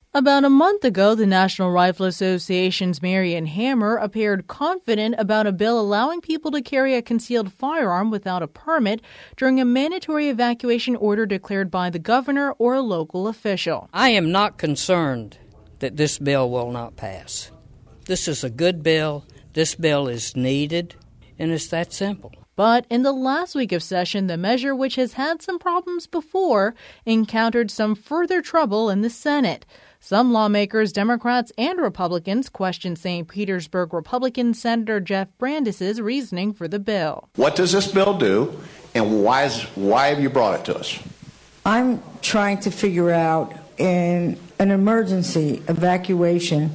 About a month ago, the National Rifle Association's Marion Hammer appeared confident about a bill allowing people to carry a concealed firearm without a permit during a mandatory evacuation order declared by the governor or a local official. I am not concerned that this bill will not pass. This is a good bill. This bill is needed, and it's that simple. But in the last week of session, the measure, which has had some problems before, encountered some further trouble in the Senate. Some lawmakers, Democrats and Republicans, questioned St. Petersburg Republican Senator Jeff Brandes' reasoning for the bill. What does this bill do, and why have you brought it to us? I'm trying to figure out in an emergency evacuation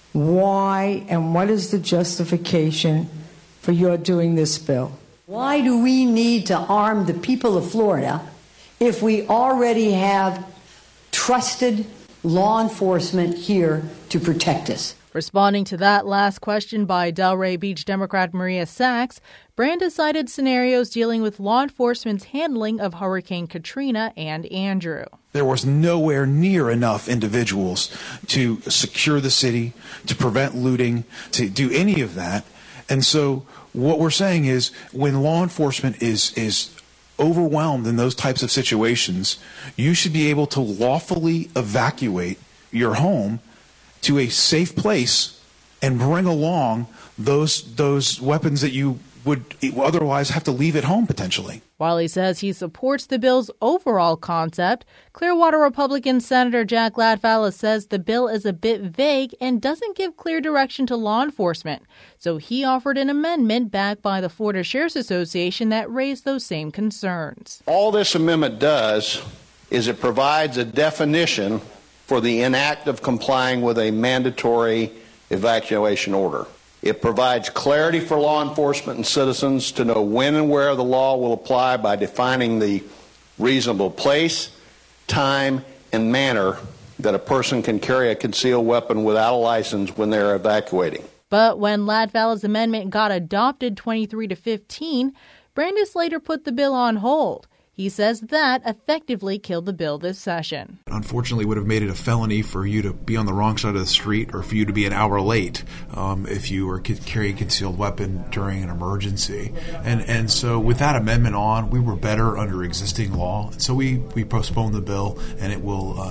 why and what is the justification for your doing this bill. Why do we need to arm the people of Florida if we already have trusted law enforcement here to protect us? Responding to that last question by Delray Beach Democrat Maria Sachs, Brandes cited scenarios dealing with law enforcement's handling of Hurricane Katrina and Andrew. There was nowhere near enough individuals to secure the city, to prevent looting, to do any of that. And so what we're saying is when law enforcement is overwhelmed in those types of situations, you should be able to lawfully evacuate your home to a safe place and bring along those weapons that you would otherwise have to leave at home potentially. While he says he supports the bill's overall concept, Clearwater Republican Senator Jack Latvala says the bill is a bit vague and doesn't give clear direction to law enforcement. So he offered an amendment backed by the Florida Sheriff's Association that raised those same concerns. All this amendment does is it provides a definition for the inact of complying with a mandatory evacuation order. It provides clarity for law enforcement and citizens to know when and where the law will apply by defining the reasonable place, time, and manner that a person can carry a concealed weapon without a license when they're evacuating. But when Latvala's amendment got adopted 23-15, Brandes later put the bill on hold. He says that effectively killed the bill this session. Unfortunately, it would have made it a felony for you to be on the wrong side of the street or for you to be an hour late if you were carrying a concealed weapon during an emergency. And so with that amendment on, we were better under existing law. So we postponed the bill, and we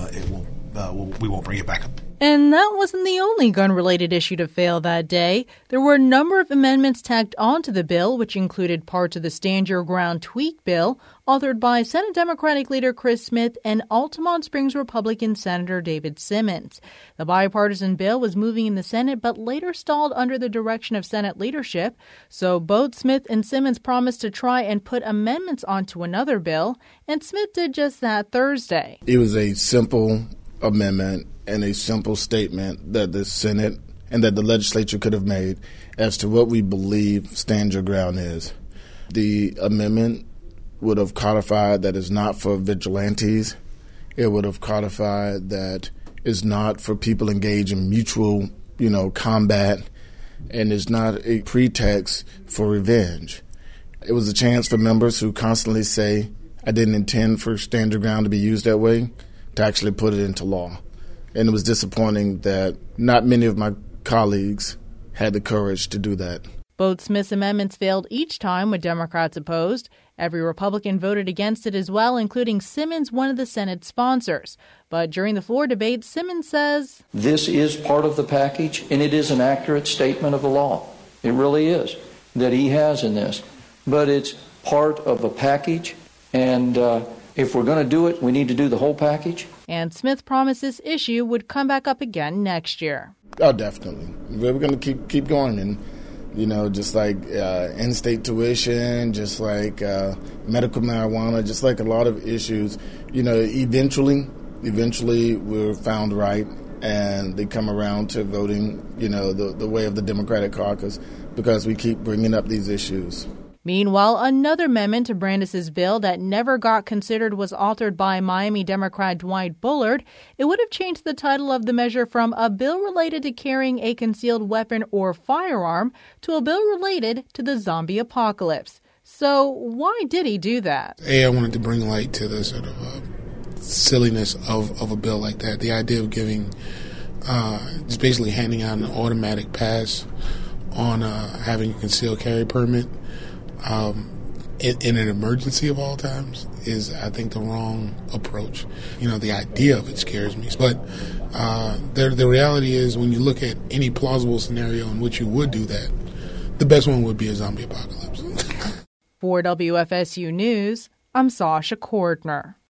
won't bring it back up. And that wasn't the only gun-related issue to fail that day. There were a number of amendments tacked onto the bill, which included parts of the Stand Your Ground tweak bill, authored by Senate Democratic leader Chris Smith and Altamont Springs Republican Senator David Simmons. The bipartisan bill was moving in the Senate, but later stalled under the direction of Senate leadership. So both Smith and Simmons promised to try and put amendments onto another bill, and Smith did just that Thursday. It was a simple amendment and a simple statement that the Senate and that the legislature could have made as to what we believe Stand Your Ground is. The amendment would have codified that it's not for vigilantes. It would have codified that it's not for people engaged in mutual, combat, and it's not a pretext for revenge. It was a chance for members who constantly say, I didn't intend for Stand Your Ground to be used that way, to actually put it into law. And it was disappointing that not many of my colleagues had the courage to do that. Both Smith's amendments failed each time with Democrats opposed. Every Republican voted against it as well, including Simmons, one of the Senate sponsors. But during the floor debate, Simmons says, this is part of the package, and it is an accurate statement of the law. It really is, that he has in this. But it's part of a package, and if we're going to do it, we need to do the whole package. And Smith promised this issue would come back up again next year. Oh, definitely. We're going to keep going. And, just like in-state tuition, just like medical marijuana, just like a lot of issues, eventually we're found right and they come around to voting, the way of the Democratic caucus because we keep bringing up these issues. Meanwhile, another amendment to Brandes' bill that never got considered was authored by Miami Democrat Dwight Bullard. It would have changed the title of the measure from a bill related to carrying a concealed weapon or firearm to a bill related to the zombie apocalypse. So why did he do that? I wanted to bring light to the sort of silliness of a bill like that. The idea of giving, just basically handing out an automatic pass on having a concealed carry permit in an emergency of all times is, I think, the wrong approach. The idea of it scares me. But the reality is, when you look at any plausible scenario in which you would do that, the best one would be a zombie apocalypse. For WFSU News, I'm Sasha Cordner.